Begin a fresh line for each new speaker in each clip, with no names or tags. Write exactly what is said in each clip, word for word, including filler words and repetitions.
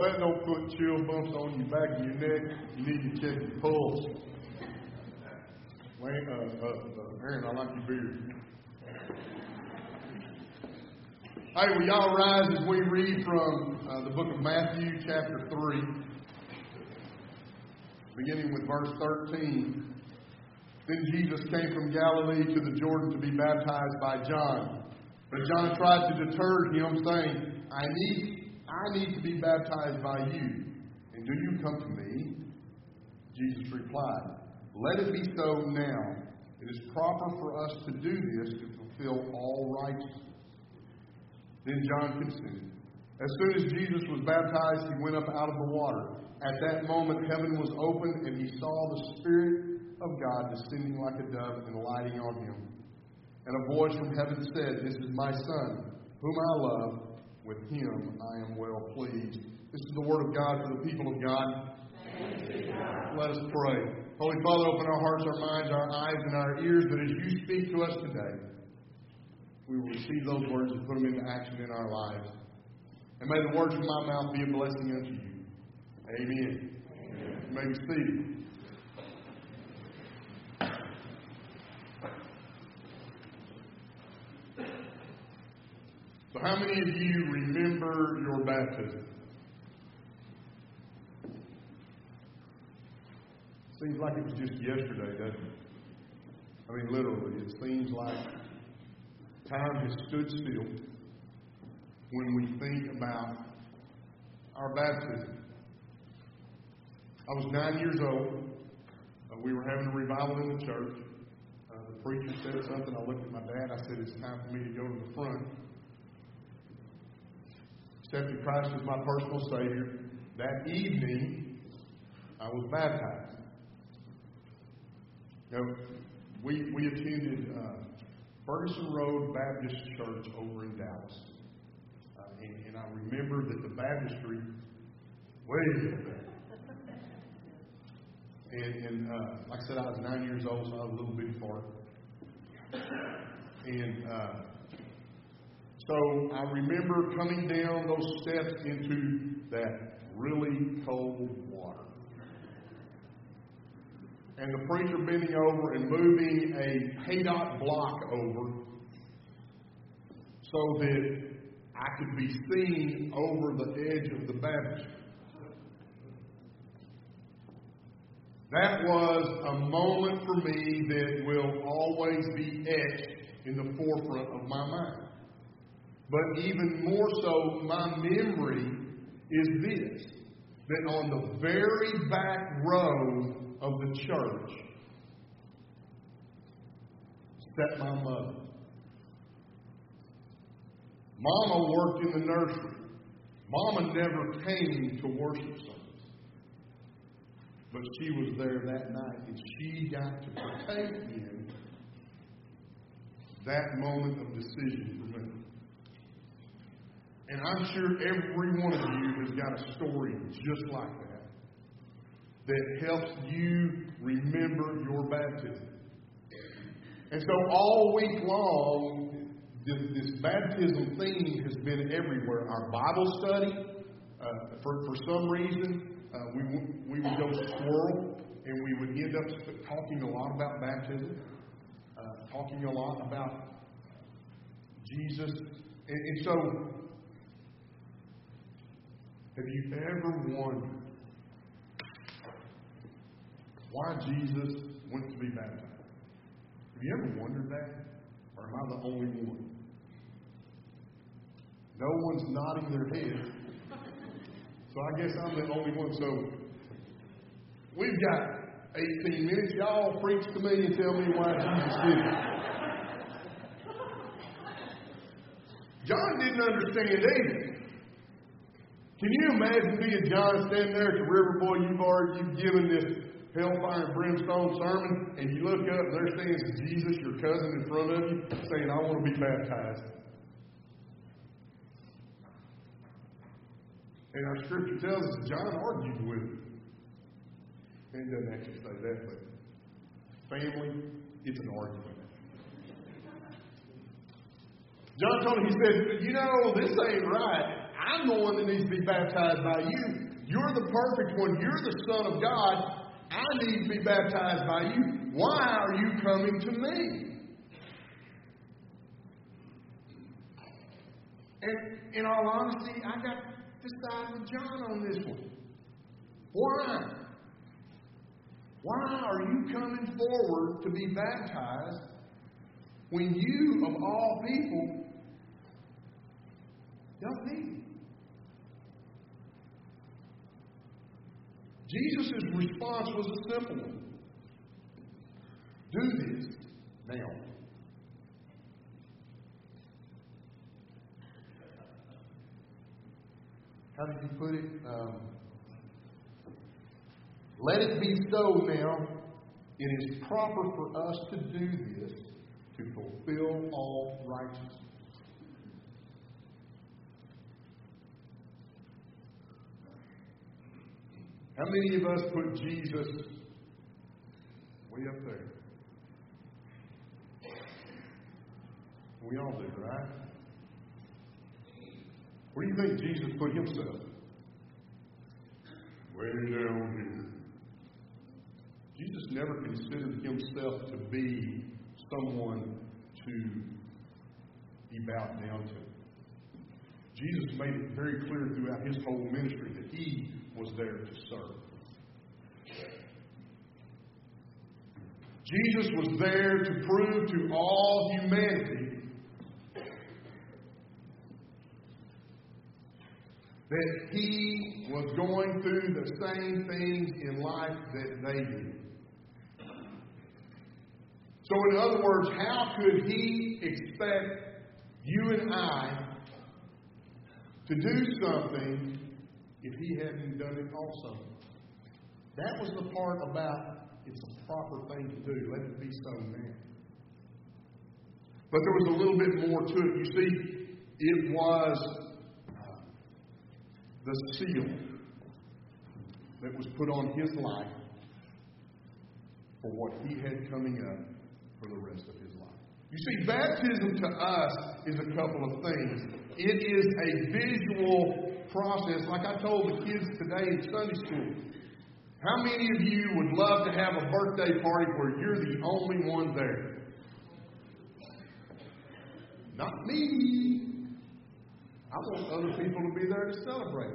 that don't put chill bumps on your back of your neck, you need to check your pulse. Wait, uh, uh, uh, Aaron, I like your beard. Hey, will y'all rise as we read from uh, the book of Matthew, chapter three, beginning with verse thirteen. Then Jesus came from Galilee to the Jordan to be baptized by John. But John tried to deter him, saying, I need, I need to be baptized by you, and do you come to me? Jesus replied, let it be so now. It is proper for us to do this to fulfill all righteousness. Then John consented. As soon as Jesus was baptized, he went up out of the water. At that moment, heaven was opened, and he saw the Spirit of God descending like a dove and lighting on him. And a voice from heaven said, This is my Son, whom I love. With him I am well pleased. This is the word of God for the people of God. God. Let us pray. Holy Father, open our hearts, our minds, our eyes, and our ears, that as you speak to us today, we will receive those words and put them into action in our lives. And may the words from my mouth be a blessing unto you. Amen. Amen. You may be seated. So how many of you remember your baptism? Seems like it was just yesterday, doesn't it? I mean, literally, it seems like time has stood still when we think about our baptism. I was nine years old. Uh, we were having a revival in the church. Uh, the preacher said something. I looked at my dad. I said, it's time for me to go to the front. Accepted Christ as my personal Savior. That evening, I was baptized. You know, we, we attended uh, Ferguson Road Baptist Church over in Dallas. Uh, and, and I remember that the baptistry, way up there. And, and uh, like I said, I was nine years old, so I was a little bitty fart. And uh, so I remember coming down those steps into that really cold water. And the preacher bending over and moving a P A D O T block over so that I could be seen over the edge of the baptistry. That was a moment for me that will always be etched in the forefront of my mind. But even more so, my memory is this, that on the very back row of the church sat my mother. Mama worked in the nursery. Mama never came to worship service. But she was there that night, and she got to partake in that moment of decision for me. And I'm sure every one of you has got a story just like that, that helps you remember your baptism. And so all week long, this, this baptism theme has been everywhere. Our Bible study, uh, for, for some reason, uh, we, we would go squirrel, and we would end up talking a lot about baptism, uh, talking a lot about Jesus. And, and so, have you ever wondered why Jesus went to be baptized? Have you ever wondered that? Or am I the only one? No one's nodding their head. So I guess I'm the only one. So we've got eighteen minutes. Y'all preach to me and tell me why Jesus did it. John didn't understand either. Can you imagine being John standing there at the river? Boy, you've already you've given this hellfire and brimstone sermon, and you look up and there stands Jesus, your cousin, in front of you, saying, I want to be baptized. And our scripture tells us John argued with him. And it doesn't actually say that, but family, it's an argument. John told him, he said, you know, this ain't right. I'm the one that needs to be baptized by you. You're the perfect one. You're the Son of God. I need to be baptized by you. Why are you coming to me? And in all honesty, I got to side with John on this one. Why? Why are you coming forward to be baptized when you, of all people, don't need it? Jesus' response was a simple one. Do this now. How did he put it? Um, Let it be so now. It is proper for us to do this to fulfill all righteousness. How many of us put Jesus way up there? We all do, right? Where do you think Jesus put himself? Way down here. Jesus never considered himself to be someone to be bowed down to. Jesus made it very clear throughout his whole ministry that he was there to serve. Jesus was there to prove to all humanity that he was going through the same things in life that they did. So in other words, how could he expect you and I to do something if he hadn't done it also? That was the part about it's a proper thing to do. Let it be so now. But there was a little bit more to it. You see, it was uh, the seal that was put on his life for what he had coming up for the rest of his life. You see, baptism to us is a couple of things. It is a visual process, like I told the kids today in Sunday school. How many of you would love to have a birthday party where you're the only one there? Not me. I want other people to be there to celebrate.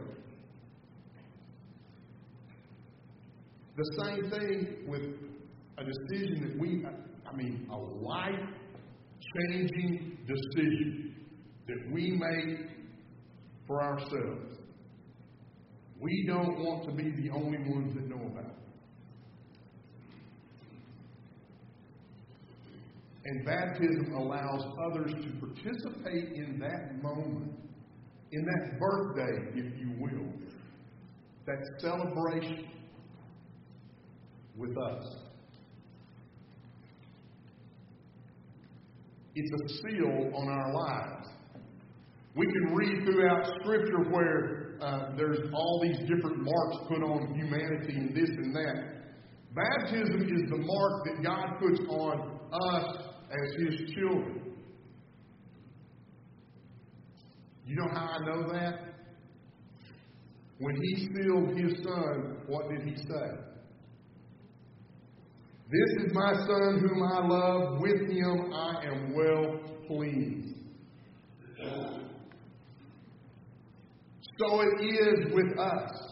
The same thing with a decision that we, I mean, a life-changing decision that we make for ourselves. We don't want to be the only ones that know about it. And baptism allows others to participate in that moment, in that birthday, if you will, that celebration with us. It's a seal on our lives. We can read throughout Scripture where uh, there's all these different marks put on humanity and this and that. Baptism is the mark that God puts on us as His children. You know how I know that? When He sealed His Son, what did He say? This is my Son whom I love. With Him I am well pleased. So it is with us.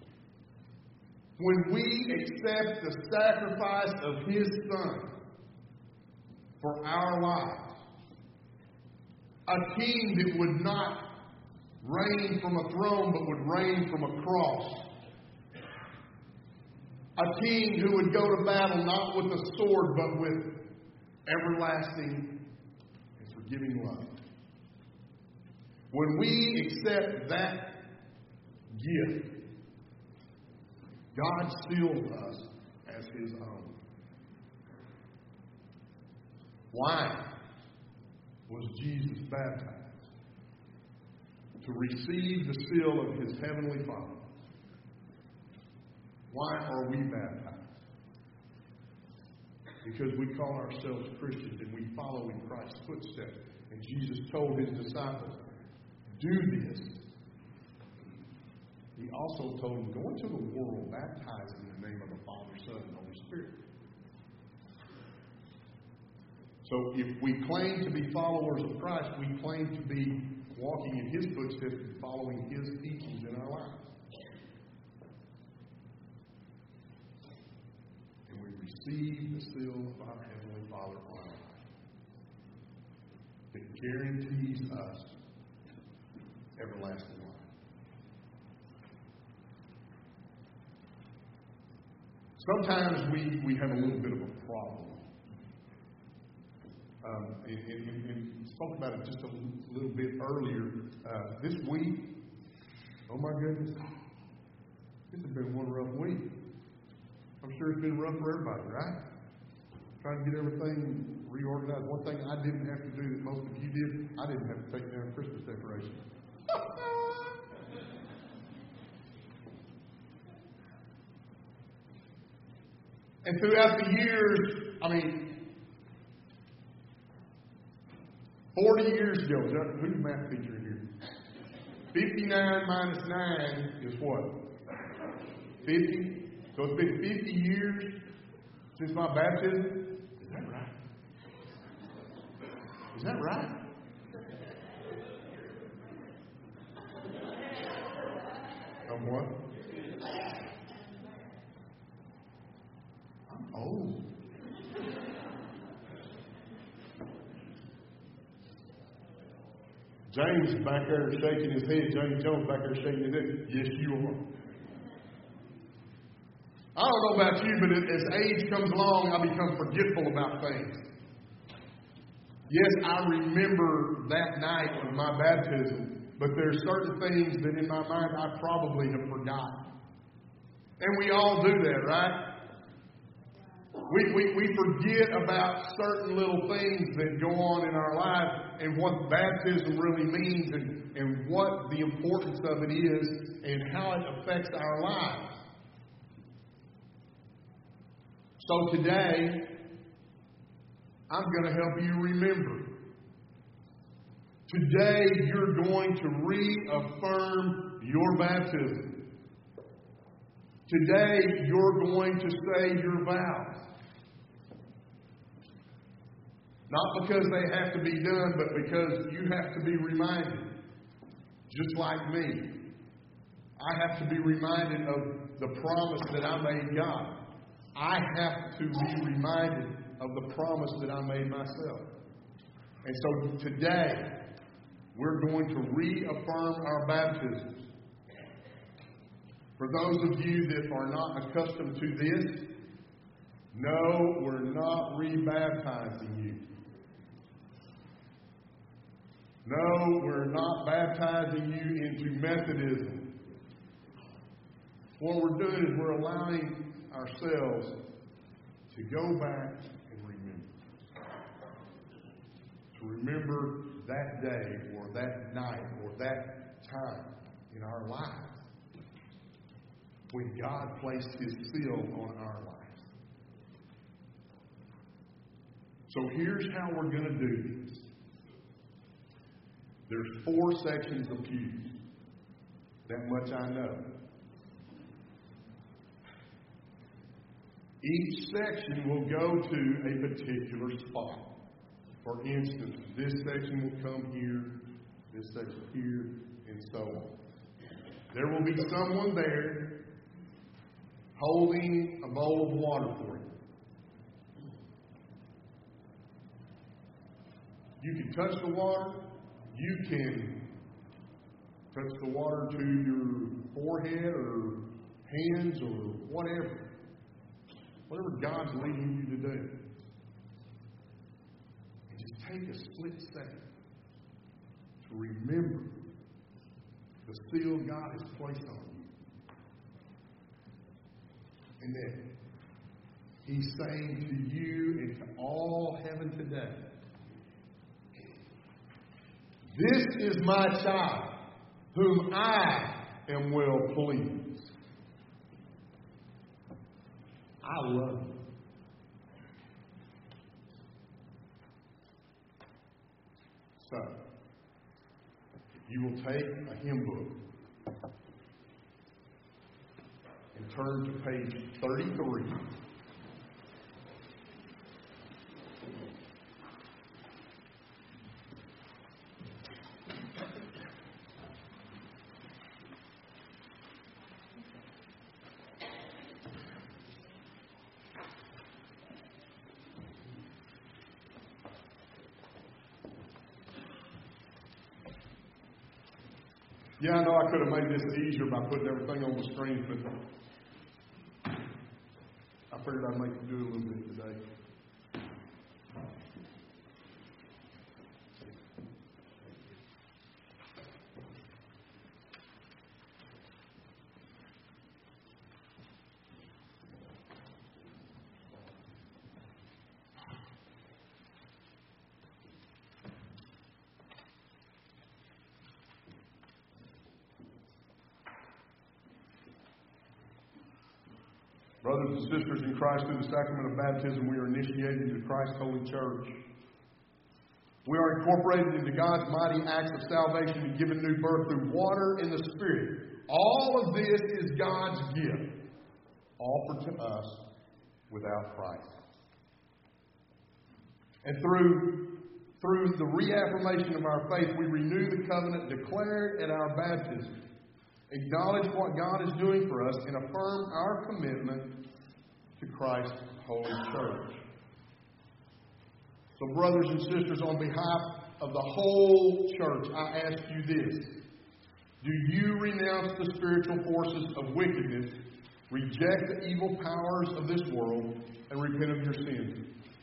When we accept the sacrifice of His Son for our lives, a king that would not reign from a throne but would reign from a cross, a king who would go to battle not with a sword but with everlasting and forgiving love. When we accept that gift, God sealed us as His own. Why was Jesus baptized? To receive the seal of His Heavenly Father. Why are we baptized? Because we call ourselves Christians and we follow in Christ's footsteps. And Jesus told His disciples, do this also told them, go into the world, baptizing in the name of the Father, Son, and Holy Spirit. So if we claim to be followers of Christ, we claim to be walking in His footsteps and following His teachings in our lives. And we receive the seal of our Heavenly Father on our life that guarantees us everlasting life. Sometimes we, we have a little bit of a problem. Um, and, and, and spoke about it just a little bit earlier. Uh, this week, oh my goodness, this has been one rough week. I'm sure it's been rough for everybody, right? Trying to get everything reorganized. One thing I didn't have to do that most of you did, I didn't have to take down Christmas decorations. And throughout the years, I mean, forty years ago, who's the math teacher here? fifty-nine minus nine is what? fifty? So it's been fifty years since my baptism? Is that right? Is that right? I'm what? I'm old. James is back there shaking his head. James Jones back there shaking his head. Yes, you are. I don't know about you, but as age comes along, I become forgetful about things. Yes, I remember that night of my baptism, but there are certain things that in my mind I probably have forgotten. And we all do that, right? We, we, we forget about certain little things that go on in our life and what baptism really means and, and what the importance of it is and how it affects our lives. So today, I'm going to help you remember. Today, you're going to reaffirm your baptism. Today, you're going to say your vows. Not because they have to be done, but because you have to be reminded. Just like me. I have to be reminded of the promise that I made God. I have to be reminded of the promise that I made myself. And so today, we're going to reaffirm our baptisms. For those of you that are not accustomed to this, no, we're not rebaptizing you. No, we're not baptizing you into Methodism. What we're doing is we're allowing ourselves to go back and remember. To remember that day or that night or that time in our lives when God placed His seal on our lives. So here's how we're going to do this. There's four sections of pews. That much I know. Each section will go to a particular spot. For instance, this section will come here, this section here, and so on. There will be someone there holding a bowl of water for you. You can touch the water. You can touch the water to your forehead or hands or whatever. Whatever God's leading you to do. And just take a split second to remember the seal God has placed on you. And that He's saying to you and to all heaven today, this is my child, whom I am well pleased. I love you. So, if you will take a hymn book and turn to page thirty-three. Yeah, I know I could have made this easier by putting everything on the screen, but I figured I'd make you do a little bit today. Brothers and sisters in Christ, through the sacrament of baptism, we are initiated into Christ's holy church. We are incorporated into God's mighty acts of salvation and given new birth through water and the Spirit. All of this is God's gift, offered to us without price. And through, through the reaffirmation of our faith, we renew the covenant declared at our baptism, acknowledge what God is doing for us, and affirm our commitment to Christ's holy church. So, brothers and sisters, on behalf of the whole church, I ask you this. Do you renounce the spiritual forces of wickedness, reject the evil powers of this world, and repent of your sins?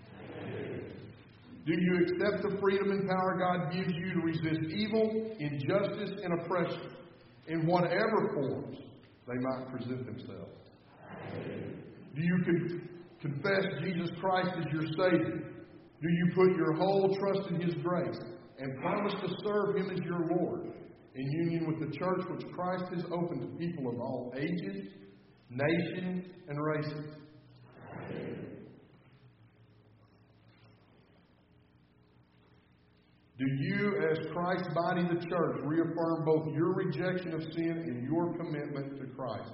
Do you accept the freedom and power God gives you to resist evil, injustice, and oppression in whatever forms they might present themselves? Do you con- confess Jesus Christ as your Savior? Do you put your whole trust in His grace and promise to serve Him as your Lord in union with the church which Christ has opened to people of all ages, nations, and races? Do you, as Christ's body, the church, reaffirm both your rejection of sin and your commitment to Christ?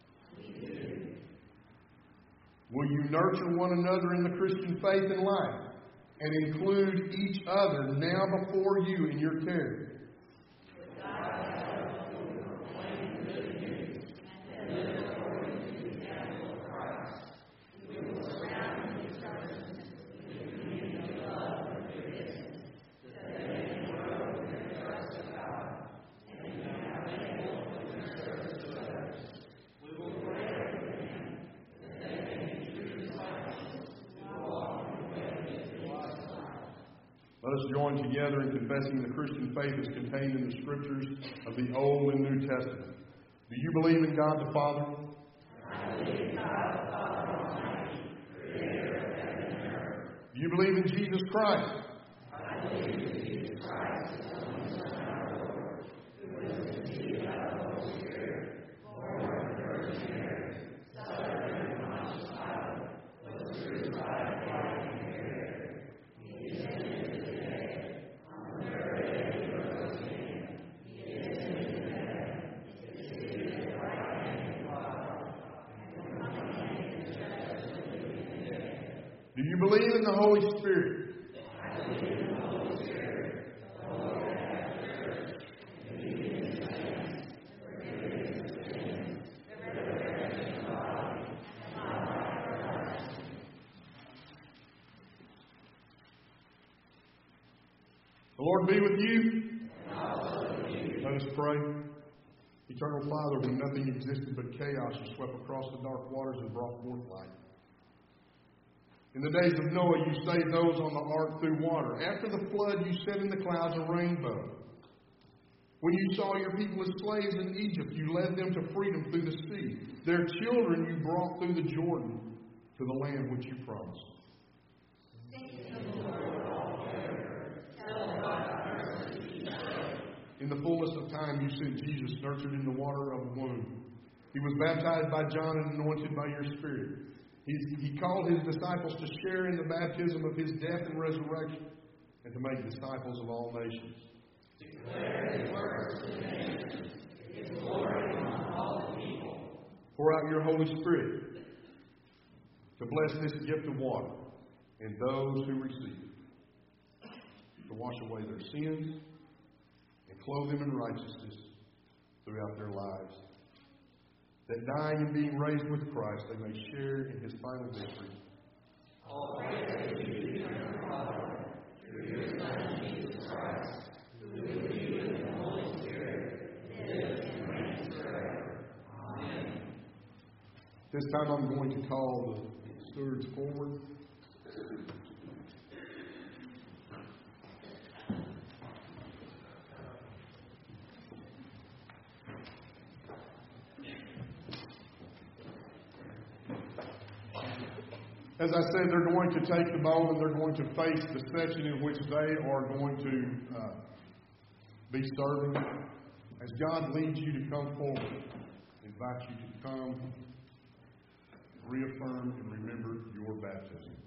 Will you nurture one another in the Christian faith and life and include each other now before you in your care? Let us join together in confessing the Christian faith as contained in the Scriptures of the Old and New Testament. Do you believe in God the Father?
I believe in God the Father Almighty, Creator of heaven and earth.
Do you believe in Jesus Christ?
I believe in Jesus Christ, His only Son, our Lord, who was conceived by the Holy Spirit, born of the Virgin Mary, suffered under Pontius Pilate, was crucified, died, and buried. He descended into the dead. On the third day He rose again. He ascended into heaven. He is seated at the right hand of God, and will come again to judge the living and the dead.
Do you believe in the Holy Spirit?
I believe in the Holy Spirit, the Holy Catholic Church, the communion of saints, the forgiveness of sins, the resurrection of the body, and life everlasting.
The Lord be with you.
And also with you.
Let us pray. Eternal Father, when nothing existed but chaos, you swept across the dark waters and brought forth light. In the days of Noah, you saved those on the ark through water. After the flood, you set in the clouds a rainbow. When you saw your people as slaves in Egypt, you led them to freedom through the sea. Their children you brought through the Jordan to the land which you promised. In the fullness of time, you sent Jesus, nurtured in the water of a womb. He was baptized by John and anointed by your Spirit. He, he called his disciples to share in the baptism of his death and resurrection and to make disciples of all nations.
Declare his works to the nations, his glory among all the people.
Pour out your Holy Spirit to bless this gift of water in those who receive it, to wash away their sins and clothe them in righteousness throughout their lives, that dying and being raised with Christ, they may share in His final victory.
All praise to you, eternal Father, through your Son, Jesus Christ, who with you and the Holy Spirit lives and reigns forever. Amen.
This time I'm going to call the stewards forward. As I said, they're going to take the bowl and they're going to face the section in which they are going to uh, be serving. As God leads you to come forward, invite you to come, reaffirm, and remember your baptism.